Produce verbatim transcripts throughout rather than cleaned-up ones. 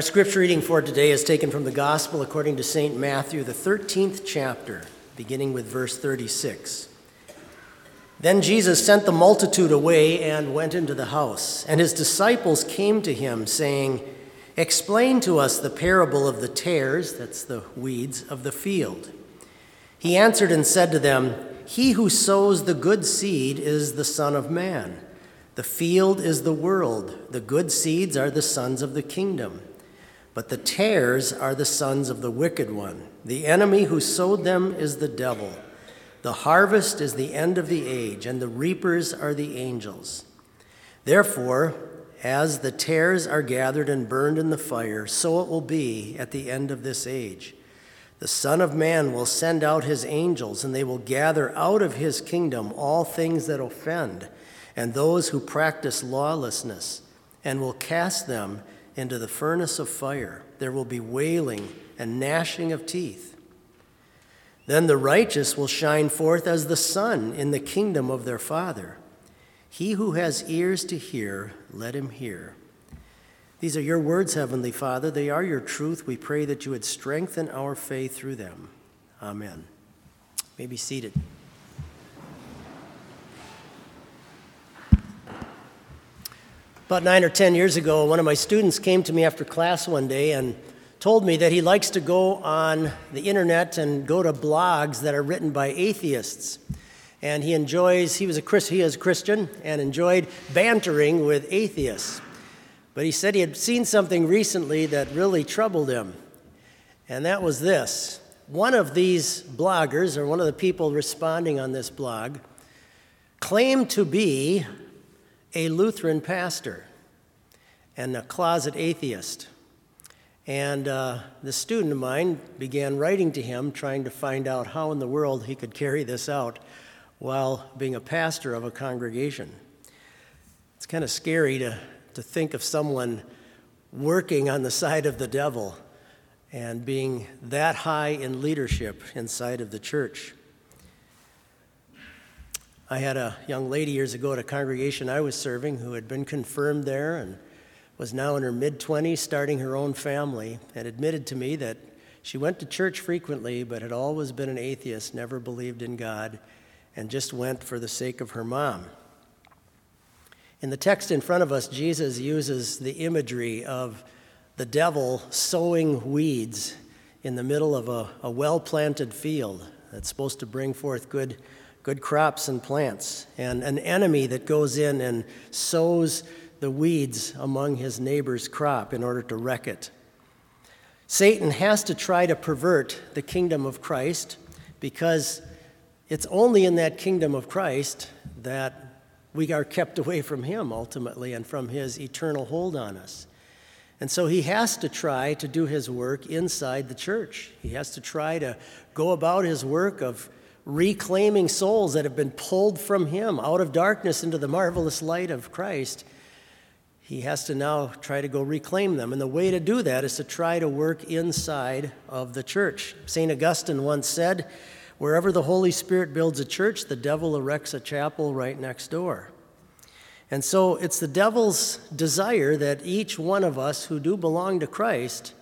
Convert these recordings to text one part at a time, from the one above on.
Our scripture reading for today is taken from the Gospel according to Saint Matthew, the thirteenth chapter, beginning with verse thirty-six. Then Jesus sent the multitude away and went into the house, and his disciples came to him, saying, "Explain to us the parable of the tares," that's the weeds, "of the field." He answered and said to them, "He who sows the good seed is the Son of Man. The field is the world. The good seeds are the sons of the kingdom. But the tares are the sons of the wicked one. The enemy who sowed them is the devil. The harvest is the end of the age, and the reapers are the angels. Therefore, as the tares are gathered and burned in the fire, so it will be at the end of this age. The Son of Man will send out his angels, and they will gather out of his kingdom all things that offend, and those who practice lawlessness, and will cast them into the furnace of fire. There will be wailing and gnashing of teeth. Then the righteous will shine forth as the sun in the kingdom of their Father. He who has ears to hear, let him hear." These are your words, Heavenly Father. They are your truth. We pray that you would strengthen our faith through them. Amen. You may be seated. About nine or ten years ago, one of my students came to me after class one day and told me that he likes to go on the internet and go to blogs that are written by atheists. And he enjoys, he was a Christ, he is a Christian and enjoyed bantering with atheists. But he said he had seen something recently that really troubled him. And that was this. One of these bloggers, or one of the people responding on this blog, claimed to be a Lutheran pastor and a closet atheist. And uh, the student of mine began writing to him, trying to find out how in the world he could carry this out while being a pastor of a congregation. It's kind of scary to, to think of someone working on the side of the devil and being that high in leadership inside of the church. I had a young lady years ago at a congregation I was serving who had been confirmed there and was now in her mid-twenties, starting her own family, and admitted to me that she went to church frequently but had always been an atheist, never believed in God, and just went for the sake of her mom. In the text in front of us, Jesus uses the imagery of the devil sowing weeds in the middle of a, a well-planted field that's supposed to bring forth good good crops and plants, and an enemy that goes in and sows the weeds among his neighbor's crop in order to wreck it. Satan has to try to pervert the kingdom of Christ because it's only in that kingdom of Christ that we are kept away from him ultimately and from his eternal hold on us. And so he has to try to do his work inside the church. He has to try to go about his work of reclaiming souls that have been pulled from him out of darkness into the marvelous light of Christ. He has to now try to go reclaim them. And the way to do that is to try to work inside of the church. Saint Augustine once said, "Wherever the Holy Spirit builds a church, the devil erects a chapel right next door." And so it's the devil's desire that each one of us who do belong to Christ,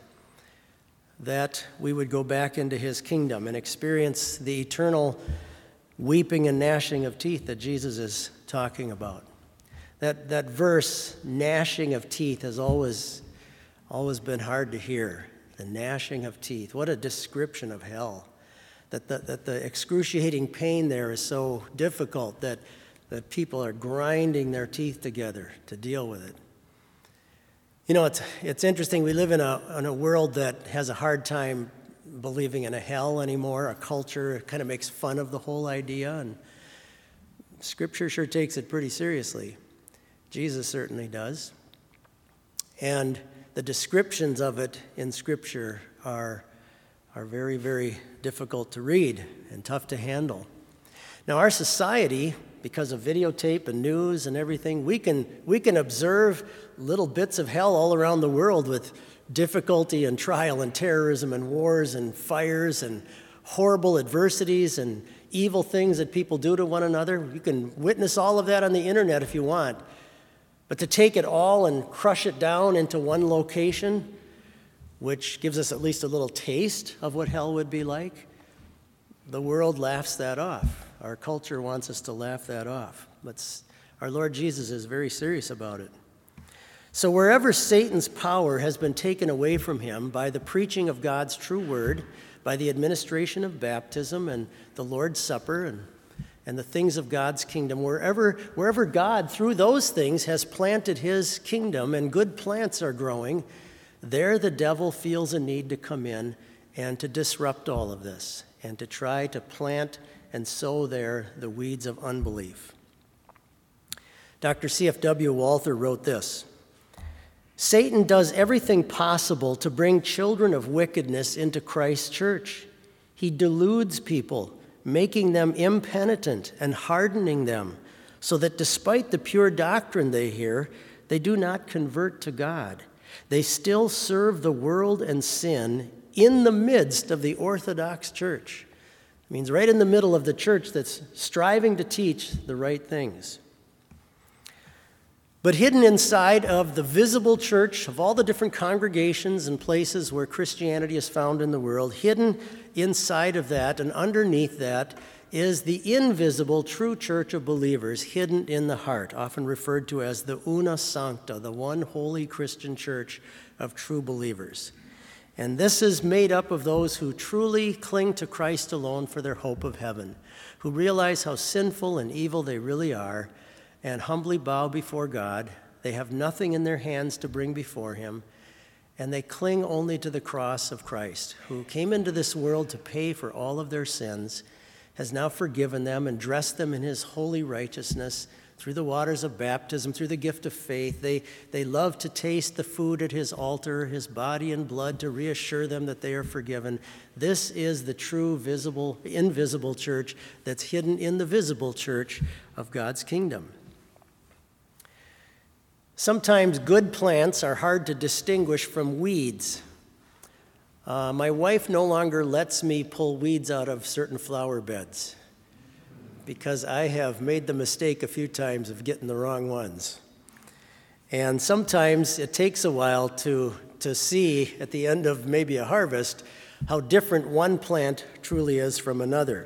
that we would go back into his kingdom and experience the eternal weeping and gnashing of teeth that Jesus is talking about. That that verse, gnashing of teeth, has always, always been hard to hear. The gnashing of teeth. What a description of hell. That the, that the excruciating pain there is so difficult that, that people are grinding their teeth together to deal with it. You know, it's it's interesting. We live in a in a world that has a hard time believing in a hell anymore. A culture kind of makes fun of the whole idea, and Scripture sure takes it pretty seriously. Jesus certainly does. And the descriptions of it in Scripture are are very, very difficult to read and tough to handle. Now, our society, because of videotape and news and everything, we can we can observe little bits of hell all around the world with difficulty and trial and terrorism and wars and fires and horrible adversities and evil things that people do to one another. You can witness all of that on the internet if you want. But to take it all and crush it down into one location, which gives us at least a little taste of what hell would be like, the world laughs that off. Our culture wants us to laugh that off. But our Lord Jesus is very serious about it. So wherever Satan's power has been taken away from him by the preaching of God's true word, by the administration of baptism and the Lord's Supper and, and the things of God's kingdom, wherever, wherever God, through those things, has planted his kingdom and good plants are growing, there the devil feels a need to come in and to disrupt all of this and to try to plant and sow there the weeds of unbelief. Doctor C F W Walther wrote this: Satan does everything possible to bring children of wickedness into Christ's church. He deludes people, making them impenitent and hardening them, so that despite the pure doctrine they hear, they do not convert to God. They still serve the world and sin in the midst of the Orthodox church. It means right in the middle of the church that's striving to teach the right things. But hidden inside of the visible church, of all the different congregations and places where Christianity is found in the world, hidden inside of that and underneath that is the invisible true church of believers hidden in the heart, often referred to as the una sancta, the one holy Christian church of true believers. And this is made up of those who truly cling to Christ alone for their hope of heaven, who realize how sinful and evil they really are, and humbly bow before God. They have nothing in their hands to bring before him, and they cling only to the cross of Christ, who came into this world to pay for all of their sins, has now forgiven them and dressed them in his holy righteousness through the waters of baptism, through the gift of faith. They, they love to taste the food at his altar, his body and blood, to reassure them that they are forgiven. This is the true, visible, invisible church that's hidden in the visible church of God's kingdom. Sometimes good plants are hard to distinguish from weeds. Uh, my wife no longer lets me pull weeds out of certain flower beds because I have made the mistake a few times of getting the wrong ones. And sometimes it takes a while to, to see at the end of maybe a harvest how different one plant truly is from another.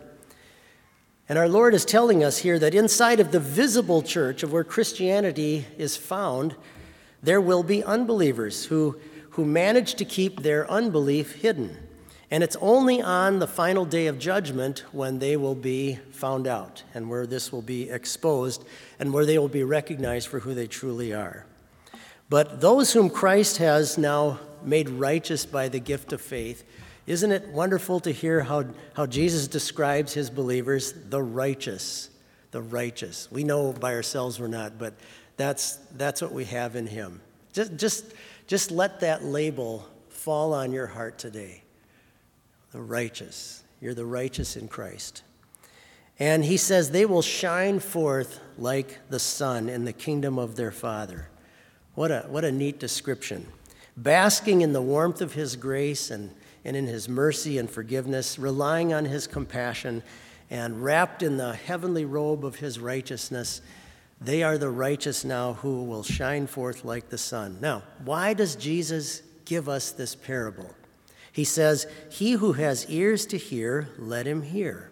And our Lord is telling us here that inside of the visible church of where Christianity is found, there will be unbelievers who, who manage to keep their unbelief hidden. And it's only on the final day of judgment when they will be found out and where this will be exposed and where they will be recognized for who they truly are. But those whom Christ has now made righteous by the gift of faith, isn't it wonderful to hear how, how Jesus describes his believers, the righteous, the righteous. We know by ourselves we're not, but that's, that's what we have in him. Just, just, just let that label fall on your heart today. The righteous. You're the righteous in Christ. And he says they will shine forth like the sun in the kingdom of their Father. What a, what a neat description. Basking in the warmth of his grace and and in his mercy and forgiveness, relying on his compassion, and wrapped in the heavenly robe of his righteousness, they are the righteous now who will shine forth like the sun. Now, why does Jesus give us this parable? He says, he who has ears to hear, let him hear.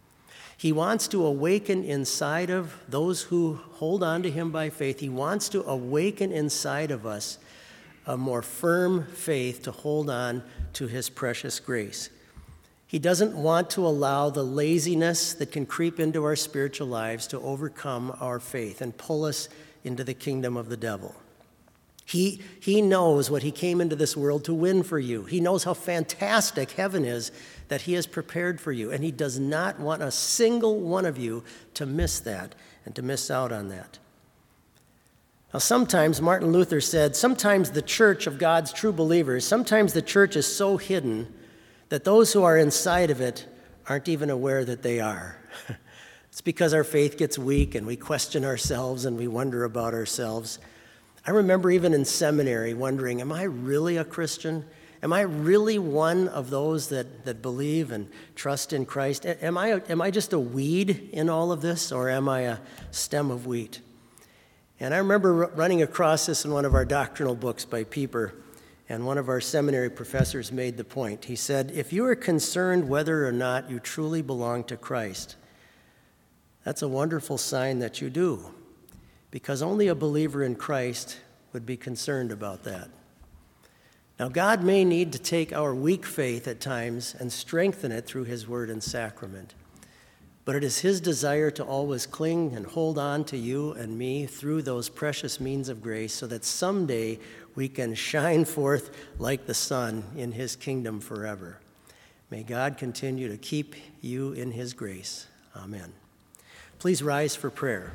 He wants to awaken inside of those who hold on to him by faith. He wants to awaken inside of us a more firm faith to hold on to his precious grace. He doesn't want to allow the laziness that can creep into our spiritual lives to overcome our faith and pull us into the kingdom of the devil. He, he knows what he came into this world to win for you. He knows how fantastic heaven is that he has prepared for you, and he does not want a single one of you to miss that and to miss out on that. Now, sometimes, Martin Luther said, sometimes the church of God's true believers, sometimes the church is so hidden that those who are inside of it aren't even aware that they are. It's because our faith gets weak and we question ourselves and we wonder about ourselves. I remember even in seminary wondering, am I really a Christian? Am I really one of those that, that believe and trust in Christ? Am I, am I just a weed in all of this, or am I a stem of wheat? And I remember running across this in one of our doctrinal books by Pieper, And one of our seminary professors made the point. He said, if you are concerned whether or not you truly belong to Christ, that's a wonderful sign that you do, because only a believer in Christ would be concerned about that. Now, God may need to take our weak faith at times and strengthen it through his word and sacrament. But it is his desire to always cling and hold on to you and me through those precious means of grace so that someday we can shine forth like the sun in his kingdom forever. May God continue to keep you in his grace. Amen. Please rise for prayer.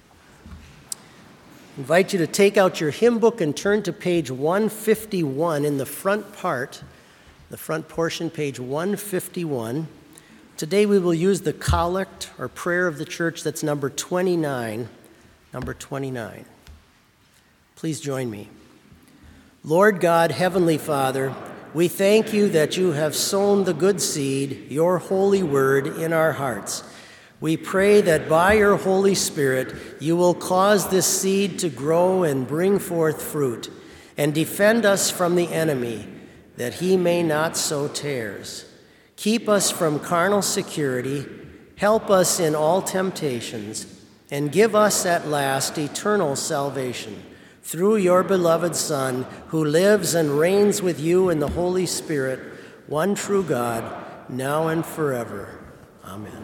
I invite you to take out your hymn book and turn to page one fifty-one in the front part, the front portion, page one fifty-one. Today we will use the collect or prayer of the church that's number twenty-nine, number twenty-nine. Please join me. Lord God, Heavenly Father, we thank you that you have sown the good seed, your holy word, in our hearts. We pray that by your Holy Spirit, you will cause this seed to grow and bring forth fruit, and defend us from the enemy, that he may not sow tares. Keep us from carnal security, help us in all temptations, and give us at last eternal salvation, through your beloved Son, who lives and reigns with you in the Holy Spirit, one true God, now and forever. Amen.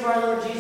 our Lord Jesus